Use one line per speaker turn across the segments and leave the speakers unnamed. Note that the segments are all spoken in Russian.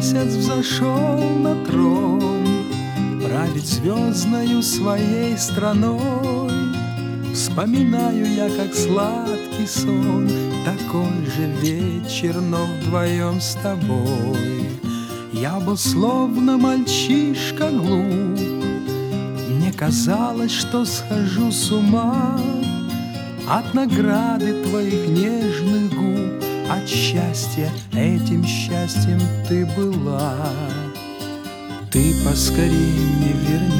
месяц взошел на трон, править звездною своей страной. Вспоминаю я, как сладкий сон, такой же вечер, но вдвоем с тобой. Я был словно мальчишка глуп, мне казалось, что схожу с ума от награды твоих нежных губ, от счастья, этим счастьем ты была. Ты поскорей мне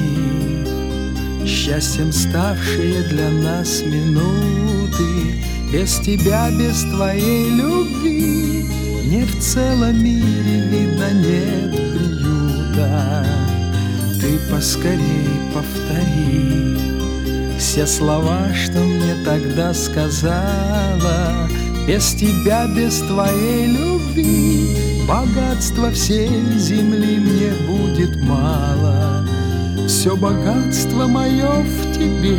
верни счастьем ставшие для нас минуты. Без тебя, без твоей любви мне в целом мире, видно, нет приюта. Ты поскорей повтори все слова, что мне тогда сказала. Без тебя, без твоей любви богатства всей земли мне будет мало. Все богатство мое в тебе,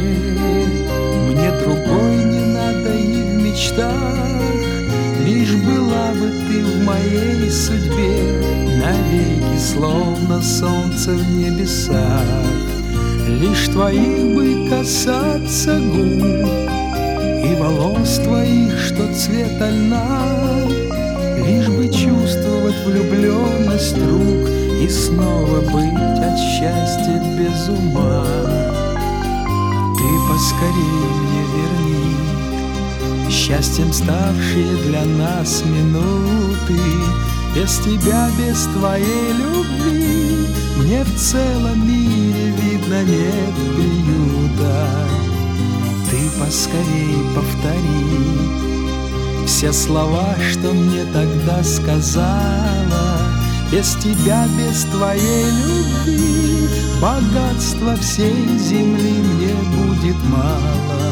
мне другой не надо и в мечтах. Лишь была бы ты в моей судьбе навеки, словно солнце в небесах. Лишь твоих бы касаться губ и волос твоих, что цвета льна. Лишь бы чувствовать влюбленность рук и снова быть от счастья без ума. Ты поскорей мне верни счастьем ставшие для нас минуты. Без тебя, без твоей любви мне в целом мире, видно, нет приюта. Ты поскорей повтори все слова, что мне тогда сказала. Без тебя, без твоей любви богатства всей земли мне будет мало.